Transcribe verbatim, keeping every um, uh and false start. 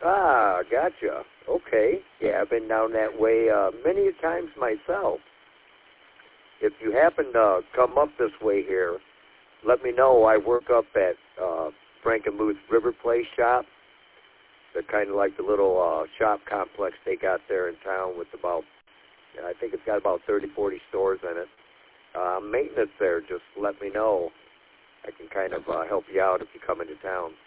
Ah, gotcha. Okay. Yeah, I've been down that way uh, many times myself. If you happen to come up this way here, let me know. I work up at uh, Frank and Booth River Place shop. They're kind of like the little uh, shop complex they got there in town with about, I think it's got about thirty, forty stores in it. Uh, maintenance there, just let me know. I can kind of uh, help you out if you come into town.